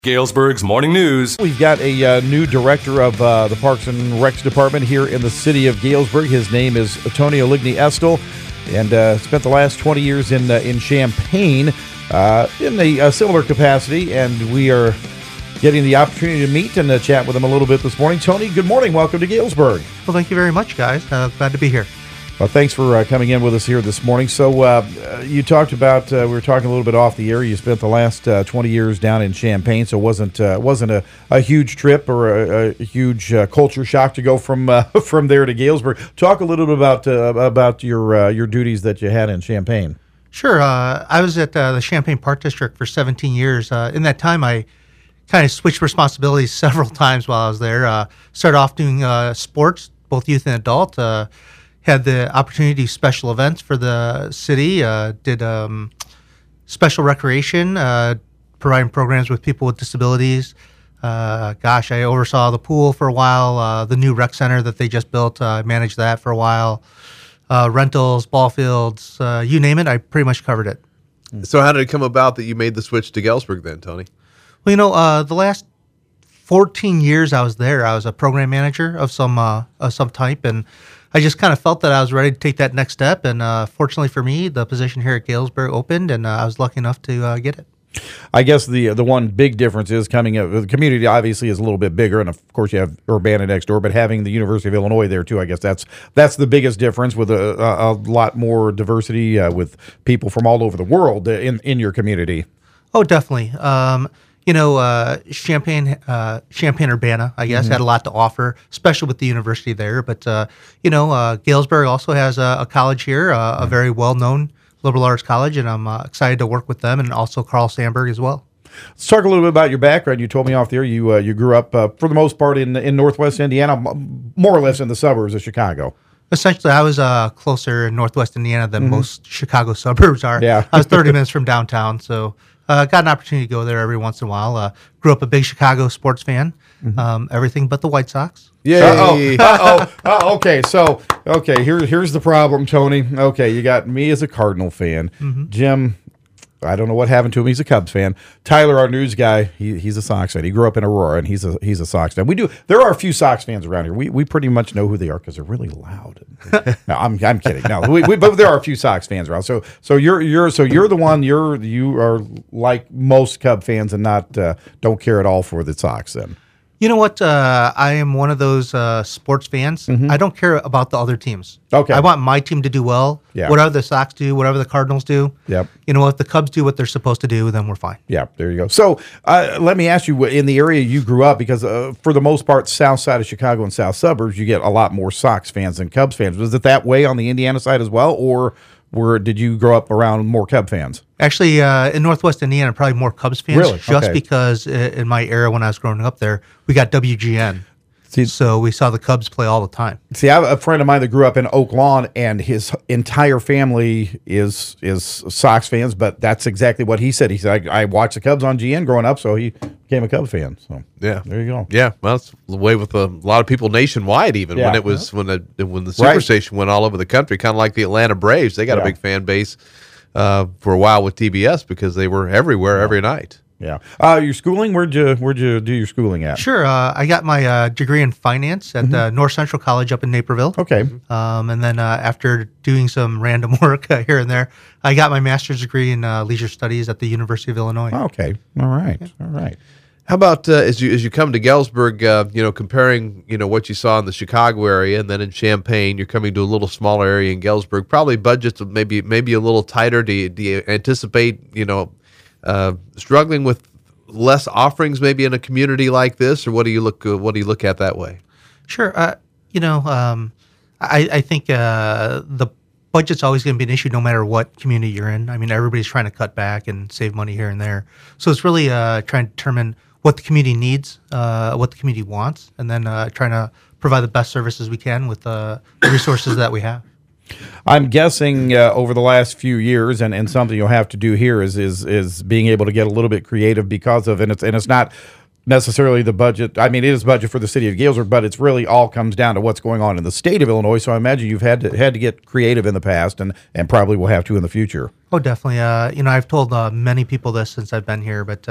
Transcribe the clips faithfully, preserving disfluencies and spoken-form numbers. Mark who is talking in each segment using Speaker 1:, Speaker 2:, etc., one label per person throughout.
Speaker 1: Galesburg's Morning News.
Speaker 2: We've got a uh, new director of uh, the Parks and Recs Department here in the city of Galesburg. His name is Tony Oligny Estel, and uh, spent the last twenty years in uh, in Champaign uh, in a, a similar capacity, and we are getting the opportunity to meet and uh, chat with him a little bit this morning. Tony, good morning. Welcome to Galesburg.
Speaker 3: Well, thank you very much, guys. Uh, glad to be here.
Speaker 2: Well, thanks for uh, coming in with us here this morning. So uh, you talked about, uh, we were talking a little bit off the air, you spent the last uh, twenty years down in Champaign, so it wasn't, uh, wasn't a, a huge trip or a, a huge uh, culture shock to go from uh, from there to Galesburg. Talk a little bit about uh, about your uh, your duties that you had in Champaign.
Speaker 3: Sure. Uh, I was at uh, the Champaign Park District for seventeen years. Uh, in that time, I kind of switched responsibilities several times while I was there. Uh, started off doing uh, sports, both youth and adult. Uh, Had the opportunity to do special events for the city, uh, did um, special recreation, uh, providing programs with people with disabilities. Uh, gosh, I oversaw the pool for a while, uh, the new rec center that they just built, uh, I managed that for a while. Uh, rentals, ball fields, uh, you name it, I pretty much covered it.
Speaker 4: So how did it come about that you made the switch to Galesburg then, Tony?
Speaker 3: Well, you know, uh, the last fourteen years I was there, I was a program manager of some uh, of some type, and I just kind of felt that I was ready to take that next step, and uh, fortunately for me, the position here at Galesburg opened, and uh, I was lucky enough to uh, get it.
Speaker 2: I guess the the one big difference is coming up. The community obviously is a little bit bigger, and of course you have Urbana next door. But having the University of Illinois there too, I guess that's that's the biggest difference, with a, a, a lot more diversity uh, with people from all over the world in in your community.
Speaker 3: Oh, definitely. Um, You know, uh, Champaign, uh, Champaign Urbana, I guess, mm-hmm. had a lot to offer, especially with the university there. But, uh, you know, uh, Galesburg also has a, a college here, uh, mm-hmm. a very well-known liberal arts college, and I'm uh, excited to work with them, and also Carl Sandburg as well.
Speaker 2: Let's talk a little bit about your background. You told me off there you uh, you grew up, uh, for the most part, in in Northwest Indiana, more or less in the suburbs of Chicago.
Speaker 3: Essentially, I was uh, closer in Northwest Indiana than mm-hmm. most Chicago suburbs are.
Speaker 2: Yeah.
Speaker 3: I was thirty minutes from downtown, so... Uh, got an opportunity to go there every once in a while. Uh, grew up a big Chicago sports fan. Mm-hmm. Um, everything but the White Sox.
Speaker 2: Yeah. Uh-oh. Uh-oh. Uh, okay. So, okay. Here, here's the problem, Tony. Okay, you got me as a Cardinal fan. Mm-hmm. Jim, I don't know what happened to him. He's a Cubs fan. Tyler, our news guy, he, he's a Sox fan. He grew up in Aurora, and he's a he's a Sox fan. We do. There are a few Sox fans around here. We we pretty much know who they are because they're really loud. No, I'm I'm kidding. No, we, we, but there are a few Sox fans around. So so you're you're so you're the one. You're you are like most Cub fans and not uh, don't care at all for the Sox then.
Speaker 3: You know what? Uh, I am one of those uh, sports fans. Mm-hmm. I don't care about the other teams.
Speaker 2: Okay.
Speaker 3: I want my team to do well.
Speaker 2: Yeah.
Speaker 3: Whatever the Sox do, whatever the Cardinals do.
Speaker 2: Yep.
Speaker 3: You know, if the Cubs do what they're supposed to do, then we're fine.
Speaker 2: Yeah, there you go. So uh, let me ask you, in the area you grew up, because uh, for the most part, south side of Chicago and south suburbs, you get a lot more Sox fans than Cubs fans. Was it that way on the Indiana side as well, or were did you grow up around more Cub fans?
Speaker 3: Actually, uh, in Northwest Indiana, probably more Cubs fans.
Speaker 2: Really?
Speaker 3: Just
Speaker 2: Okay.
Speaker 3: because uh, in my era when I was growing up there, we got W G N.
Speaker 2: See,
Speaker 3: so we saw the Cubs play all the time.
Speaker 2: See, I have a friend of mine that grew up in Oak Lawn, and his entire family is is Sox fans. But that's exactly what he said. He said, "I, I watched the Cubs on G N growing up, so he became a Cubs fan." So
Speaker 4: yeah,
Speaker 2: there you go.
Speaker 4: Yeah, well, that's the way with a lot of people nationwide. Even
Speaker 2: Yeah.
Speaker 4: when it was when the when the Superstation
Speaker 2: Right.
Speaker 4: went all over the country, kind of like the Atlanta Braves, they got
Speaker 2: Yeah.
Speaker 4: a big fan base uh, for a while with T B S because they were everywhere
Speaker 2: Yeah.
Speaker 4: every night.
Speaker 2: Yeah. Uh, your schooling? Where'd you Where'd you do your schooling at?
Speaker 3: Sure. Uh, I got my uh, degree in finance at
Speaker 2: Mm-hmm.
Speaker 3: uh, North Central College up in Naperville.
Speaker 2: Okay.
Speaker 3: Um, and then uh, after doing some random work uh, here and there, I got my master's degree in uh, leisure studies at the University of Illinois.
Speaker 2: Okay. All right. All right.
Speaker 4: How about uh, as you as you come to Galesburg, uh, you know, comparing you know what you saw in the Chicago area and then in Champaign, you're coming to a little smaller area in Galesburg. Probably budgets maybe maybe a little tighter. Do you, do you anticipate you know uh, struggling with less offerings maybe in a community like this, or what do you look uh, what do you look at that way?
Speaker 3: Sure. Uh, you know, um, I, I think uh, the budget's always going to be an issue no matter what community you're in. I mean, everybody's trying to cut back and save money here and there. So it's really uh, trying to determine what the community needs, uh, what the community wants, and then uh, trying to provide the best services we can with uh, the resources that we have.
Speaker 2: I'm guessing uh, over the last few years, and, and something you'll have to do here is is is being able to get a little bit creative because of, and it's and it's not necessarily the budget. I mean, it is budget for the city of Galesburg, but it's really all comes down to what's going on in the state of Illinois. So I imagine you've had to had to get creative in the past, and and probably will have to in the future.
Speaker 3: Oh, definitely. Uh, you know, I've told uh, many people this since I've been here, but uh,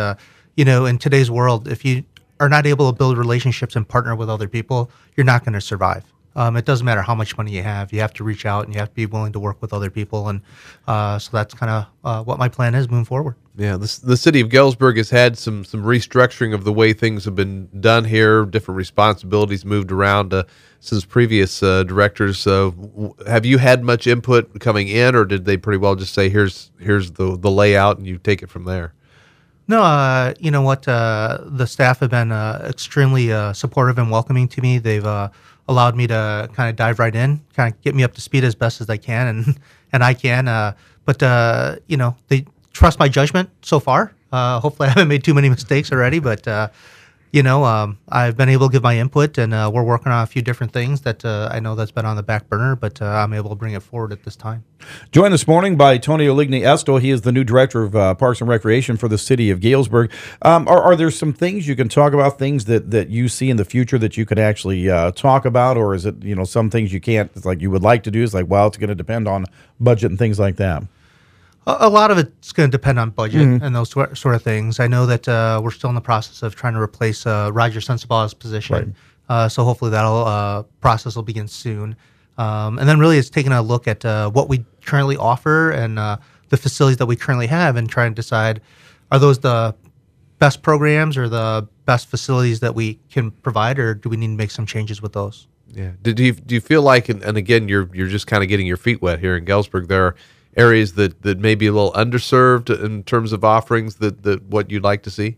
Speaker 3: you know, in today's world, if you are not able to build relationships and partner with other people, you're not going to survive. Um, it doesn't matter how much money you have. You have to reach out and you have to be willing to work with other people. And uh, so that's kind of uh, what my plan is moving forward.
Speaker 4: Yeah, this, the city of Galesburg has had some some restructuring of the way things have been done here. Different responsibilities moved around uh, since previous uh, directors. Uh, w- have you had much input coming in, or did they pretty well just say, "Here's here's the the layout," and you take it from there?
Speaker 3: No, uh, you know what? Uh, the staff have been uh, extremely uh, supportive and welcoming to me. They've uh, allowed me to kind of dive right in, kind of get me up to speed as best as I can, and and I can. Uh, but uh, you know, they trust my judgment so far. Uh, hopefully, I haven't made too many mistakes already. But uh, you know, um, I've been able to give my input, and uh, we're working on a few different things that uh, I know that's been on the back burner, but uh, I'm able to bring it forward at this time.
Speaker 2: Joined this morning by Tony Oligny Esto. He is the new director of uh, Parks and Recreation for the city of Galesburg. Um, are, are there some things you can talk about, things that, that you see in the future that you could actually uh, talk about, or is it, you know, some things you can't, it's like you would like to do? It's like, well, it's going to depend on budget and things like that.
Speaker 3: A a lot of it's going to depend on budget
Speaker 2: Mm-hmm.
Speaker 3: and those sort sort of things. I know that uh, we're still in the process of trying to replace uh, Roger Sensabaugh's position.
Speaker 2: Right.
Speaker 3: Uh, so hopefully that'll uh, process will begin soon. Um, and then really it's taking a look at uh, what we currently offer and uh, the facilities that we currently have and trying to decide, are those the best programs or the best facilities that we can provide, or do we need to make some changes with those?
Speaker 4: Yeah. Did you do you feel like, and, and again, you're you're just kind of getting your feet wet here in Galesburg, there are areas that, that may be a little underserved in terms of offerings that, that what you'd like to see?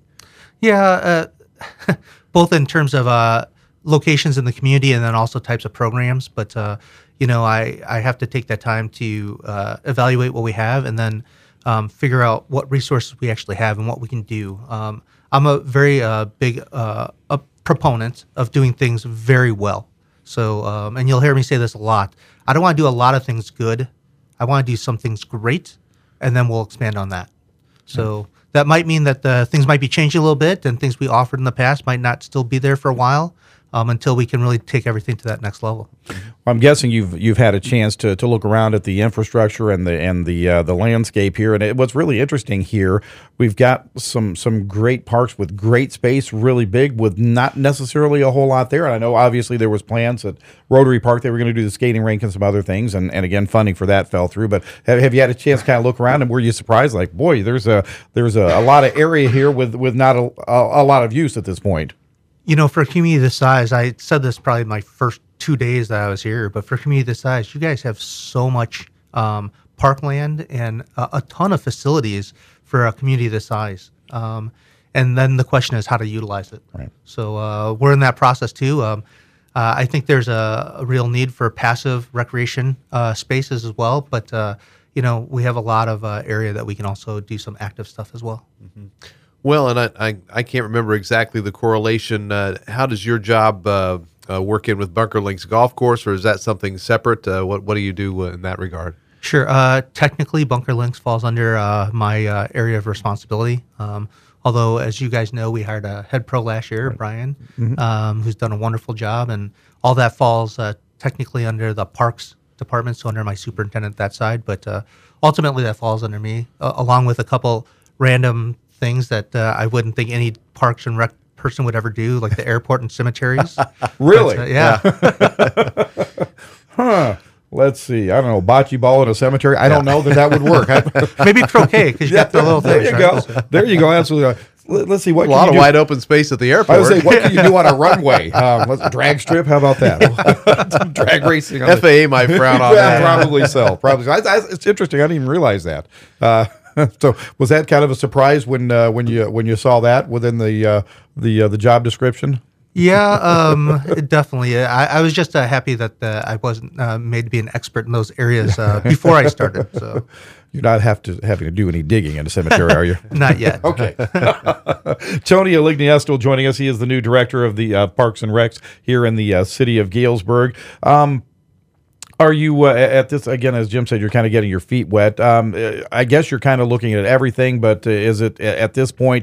Speaker 3: Yeah, uh, both in terms of uh, locations in the community and then also types of programs. But, uh, you know, I, I have to take that time to uh, evaluate what we have and then um, figure out what resources we actually have and what we can do. Um, I'm a very uh, big uh, a proponent of doing things very well. So, um, and you'll hear me say this a lot. I don't want to do a lot of things good. I want to do some things great, and then we'll expand on that. So that might mean that the things might be changing a little bit, and things we offered in the past might not still be there for a while um, until we can really take everything to that next level.
Speaker 2: I'm guessing you've you've had a chance to, to look around at the infrastructure and the and the uh, the landscape here, and it, what's really interesting here, we've got some some great parks with great space, really big, with not necessarily a whole lot there. And I know obviously there was plans at Rotary Park they were going to do the skating rink and some other things, and, and again funding for that fell through. But have, have you had a chance to kind of look around, and were you surprised? Like, boy, there's a there's a, a lot of area here with with not a, a, a lot of use at this point.
Speaker 3: You know, for a community this size, I said this probably my first two days that I was here, but for a community this size, you guys have so much um, parkland and a, a ton of facilities for a community this size. Um, and then the question is how to utilize it.
Speaker 2: Right.
Speaker 3: So uh, we're in that process too. Um, uh, I think there's a, a real need for passive recreation uh, spaces as well, but uh, you know, we have a lot of uh, area that we can also do some active stuff as well.
Speaker 4: Mm-hmm. Well, and I, I, I can't remember exactly the correlation. Uh, how does your job uh, uh, work in with Bunker Links Golf Course, or is that something separate? Uh, what what do you do in that regard?
Speaker 3: Sure. Uh, technically, Bunker Links falls under uh, my uh, area of responsibility. Um, although, as you guys know, we hired a head pro last year, right. Brian, mm-hmm. um, who's done a wonderful job, and all that falls uh, technically under the Parks Department, so under my superintendent that side. But uh, ultimately, that falls under me, uh, along with a couple random things that uh, I wouldn't think any Parks and Rec person would ever do, like the airport and cemeteries.
Speaker 2: Really?
Speaker 3: Uh, yeah.
Speaker 2: Huh. Let's see. I don't know. Bocce ball in a cemetery. I don't know that that would work.
Speaker 3: Maybe croquet, because you
Speaker 2: Yeah,
Speaker 3: got the little
Speaker 2: there
Speaker 3: things.
Speaker 2: you
Speaker 3: right?
Speaker 2: go. There you go. Absolutely. Let- Let's see what
Speaker 4: A
Speaker 2: can
Speaker 4: lot
Speaker 2: you
Speaker 4: of
Speaker 2: do?
Speaker 4: wide open space at the airport.
Speaker 2: I would say, what can you do on a runway? Um, let's, drag strip? How about that? Drag racing. On
Speaker 4: F A A might frown on
Speaker 2: yeah,
Speaker 4: that.
Speaker 2: probably so. Probably. So. I, I, it's interesting. I didn't even realize that. Uh, so, was that kind of a surprise when uh, when you when you saw that within the uh, the uh, the job description?
Speaker 3: Yeah, um, definitely. I, I was just uh, happy that uh, I wasn't uh, made to be an expert in those areas uh, before I started. So,
Speaker 2: You're not have to having to do any digging in a cemetery, are you?
Speaker 3: not yet.
Speaker 2: Okay. Tony Oligny Esto joining us. He is the new director of the uh, Parks and Recs here in the uh, city of Galesburg. Um, Are you uh, at this, again, as Jim said, you're kind of getting your feet wet. Um, I guess you're kind of looking at everything, but uh, is it at this point,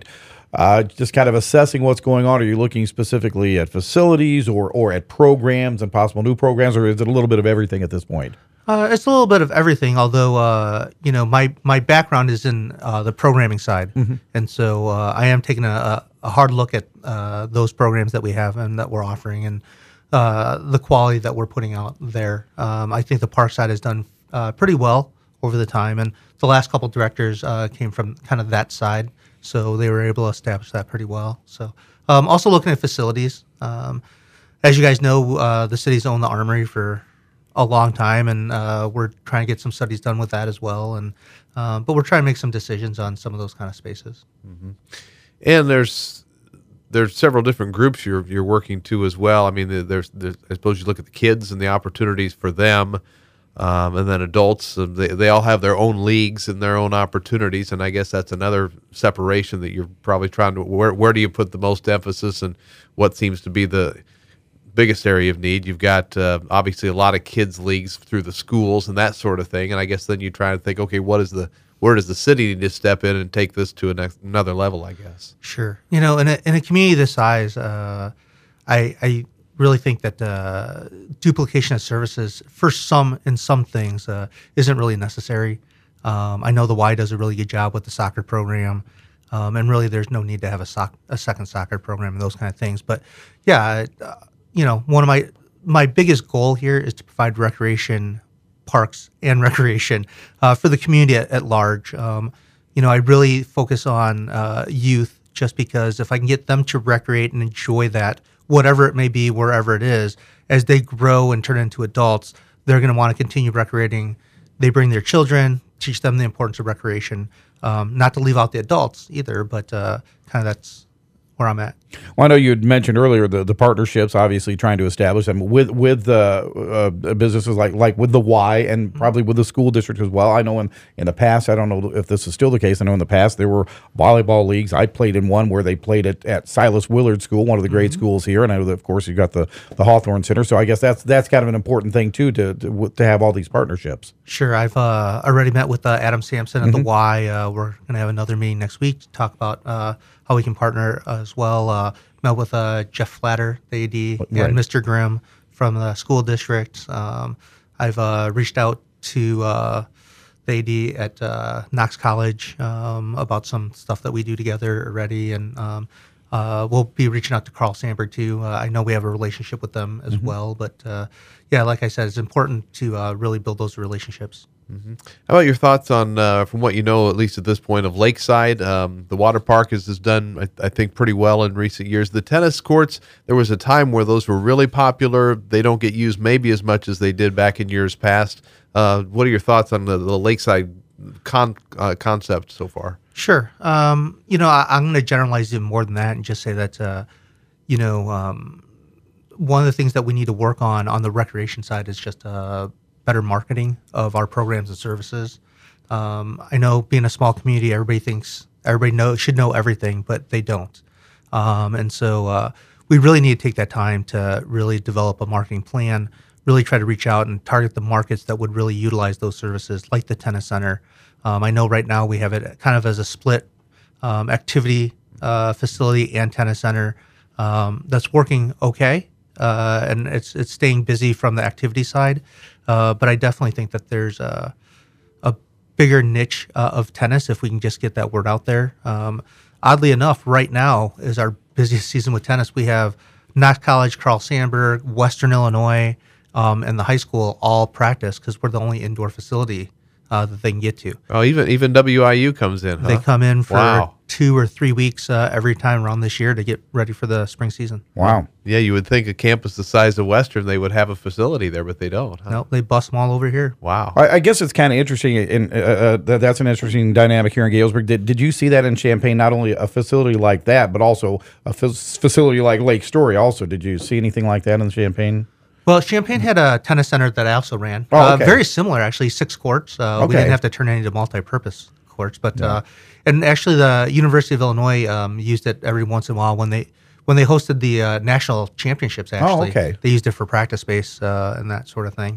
Speaker 2: uh, just kind of assessing what's going on? Are you looking specifically at facilities or or at programs and possible new programs, or is it a little bit of everything at this point?
Speaker 3: Uh, it's a little bit of everything, although, uh, you know, my, my background is in uh, the programming side. Mm-hmm. And so uh, I am taking a, a hard look at uh, those programs that we have and that we're offering and uh, the quality that we're putting out there. Um, I think the park side has done uh, pretty well over the time. And the last couple directors uh, came from kind of that side. So they were able to establish that pretty well. So um, also looking at facilities. Um, as you guys know, uh, the city's owned the Armory for a long time, and uh, we're trying to get some studies done with that as well. And um, but we're trying to make some decisions on some of those kind of spaces.
Speaker 4: Mm-hmm. And there's there's several different groups you're you're working to as well. I mean, there's, there's I suppose you look at the kids and the opportunities for them, um, and then adults. uh, They they all have their own leagues and their own opportunities, and I guess that's another separation that you're probably trying to. Where where do you put the most emphasis, and what seems to be the biggest area of need? You've got uh, obviously a lot of kids leagues through the schools and that sort of thing, and I guess then you try and think, okay, what is the where does the city need to step in and take this to a next, another level? I guess.
Speaker 3: Sure. You know, in a in a community this size, uh, I I really think that uh, duplication of services for some in some things uh, isn't really necessary. Um, I know the Y does a really good job with the soccer program. Um, and really, there's no need to have a soc- a second soccer program and those kind of things. But yeah, uh, you know, one of my my biggest goal here is to provide recreation, parks, and recreation uh, for the community at, at large. Um, you know, I really focus on uh, youth just because if I can get them to recreate and enjoy that, whatever it may be, wherever it is, as they grow and turn into adults, they're going to want to continue recreating. They bring their children, teach them the importance of recreation. Um, not to leave out the adults either, but uh, kind of that's where I'm at.
Speaker 2: Well, I know you had mentioned earlier the, the partnerships, obviously trying to establish them with with uh, uh, businesses like like with the Y and probably with the school district as well. I know in, in the past, I don't know if this is still the case. I know in the past there were volleyball leagues. I played in one where they played it at Silas Willard School, one of the great mm-hmm. schools here, and I know that of course you got the the Hawthorne Center. So I guess that's that's kind of an important thing too to to, to have all these partnerships.
Speaker 3: Sure, I've uh, already met with uh, Adam Sampson at
Speaker 2: Mm-hmm.
Speaker 3: the Y. Uh, we're going to have another meeting next week to talk about uh, how we can partner as well. Uh, met with uh, Jeff Flatter, the A D,
Speaker 2: Right.
Speaker 3: and Mister Grimm from the school district. Um, I've uh, reached out to uh, the A D at uh, Knox College um, about some stuff that we do together already, and um, uh, we'll be reaching out to Carl Sandburg too. Uh, I know we have a relationship with them as mm-hmm. well, but uh, yeah, like I said, it's important to uh, really build those relationships.
Speaker 4: Mm-hmm. How about your thoughts on, uh, from what you know, at least at this point, of Lakeside? Um, the water park has, has done, I, I think, pretty well in recent years. The tennis courts, there was a time where those were really popular. They don't get used maybe as much as they did back in years past. Uh, what are your thoughts on the, the Lakeside con, uh, concept so far?
Speaker 3: Sure. Um, you know, I, I'm going to generalize even more than that and just say that, uh, you know, um, one of the things that we need to work on on the recreation side is just uh, better marketing of our programs and services. Um, I know being a small community, everybody thinks everybody know should know everything, but they don't. Um, and so uh, we really need to take that time to really develop a marketing plan, really try to reach out and target the markets that would really utilize those services, like the tennis center. Um, I know right now we have it kind of as a split um, activity uh, facility and tennis center um, that's working okay. Uh, and it's it's staying busy from the activity side, uh, but I definitely think that there's a, a bigger niche uh, of tennis if we can just get that word out there. Um, oddly enough, right now is our busiest season with tennis. We have Knox College, Carl Sandburg, Western Illinois, um, and the high school all practice because we're the only indoor facility uh, that they can get to.
Speaker 4: Oh, even even W I U comes in, huh?
Speaker 3: They come in for
Speaker 4: wow.
Speaker 3: two or three weeks uh, every time around this year to get ready for the spring season.
Speaker 2: Wow.
Speaker 4: Yeah, you would think a campus the size of Western, they would have a facility there, but they don't. Huh?
Speaker 3: Nope, they bust them all over here.
Speaker 4: Wow.
Speaker 2: I, I guess it's kind of interesting, and uh, uh, that, that's an interesting dynamic here in Galesburg. Did, did you see that in Champaign? Not only a facility like that, but also a f- facility like Lake Story. Also, did you see anything like that in Champaign?
Speaker 3: Well, Champaign had a tennis center that I also ran.
Speaker 2: Oh, okay.
Speaker 3: uh, very similar, actually, six courts. Uh,
Speaker 2: Okay.
Speaker 3: We didn't have to turn any into multi-purpose courts, but
Speaker 2: Yeah.
Speaker 3: uh, and actually the University of Illinois um, used it every once in a while when they when they hosted the uh, national championships. Actually,
Speaker 2: okay.
Speaker 3: they used it for practice space uh, and that sort of thing.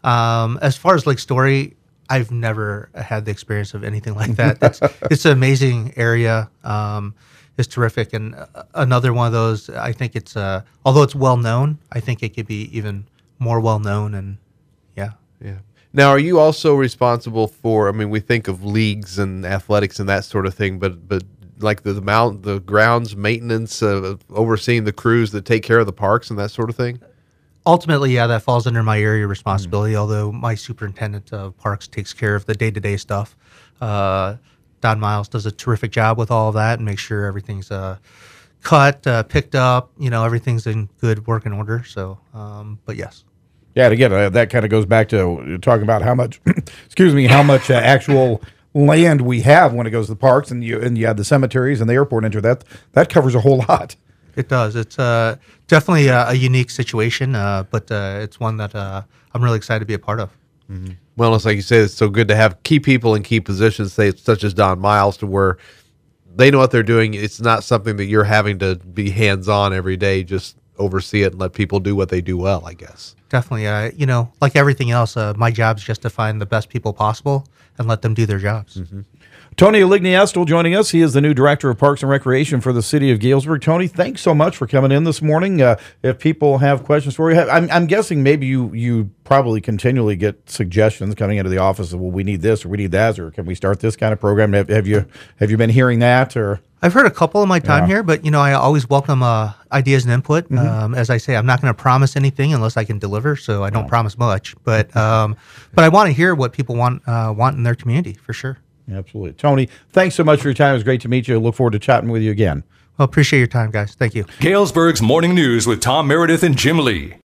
Speaker 3: Um, as far as Lake Story, I've never had the experience of anything like that. It's it's an amazing area. Um, is terrific. And uh, another one of those, I think it's, uh, although it's well known, I think it could be even more well known. And yeah.
Speaker 4: Yeah. Now, are you also responsible for, I mean, we think of leagues and athletics and that sort of thing, but, but like the, the mount, the grounds maintenance, uh, overseeing the crews that take care of the parks and that sort of thing?
Speaker 3: Ultimately, yeah, that falls under my area of responsibility, mm-hmm. although my superintendent of parks takes care of the day-to-day stuff. Uh, Don Miles does a terrific job with all of that and makes sure everything's uh, cut, uh, picked up, you know, everything's in good working order. So, um, but yes.
Speaker 2: Yeah, and again, uh, that kind of goes back to talking about how much, excuse me, how much uh, actual land we have when it goes to the parks, and you and you have the cemeteries and the airport into that. That covers a whole lot.
Speaker 3: It does. It's uh, definitely a, a unique situation, uh, but uh, it's one that uh, I'm really excited to be a part of.
Speaker 4: Mm-hmm. Well, it's like you say, it's so good to have key people in key positions, say such as Don Miles, to where they know what they're doing. It's not something that you're having to be hands-on every day, just oversee it and let people do what they do well, I guess.
Speaker 3: Definitely. Uh, you know, like everything else, uh, my job is just to find the best people possible and let them do their jobs.
Speaker 2: Mm-hmm. Tony Aligniastel joining us. He is the new Director of Parks and Recreation for the City of Galesburg. Tony, thanks so much for coming in this morning. Uh, if people have questions for you, I'm, I'm guessing maybe you you probably continually get suggestions coming into the office of, well, we need this or we need that, or can we start this kind of program? Have, have you have you been hearing that? Or
Speaker 3: I've heard a couple in my time
Speaker 2: yeah.
Speaker 3: here, but you know, I always welcome uh, ideas and input. Mm-hmm. Um, as I say, I'm not going to promise anything unless I can deliver, so I don't no. promise much. But um, but I want to hear what people want uh, want in their community for sure.
Speaker 2: Absolutely. Tony, thanks so much for your time. It was great to meet you. Look forward to chatting with you again.
Speaker 3: Well, appreciate your time, guys. Thank you.
Speaker 1: Galesburg's Morning News with Tom Meredith and Jim Lee.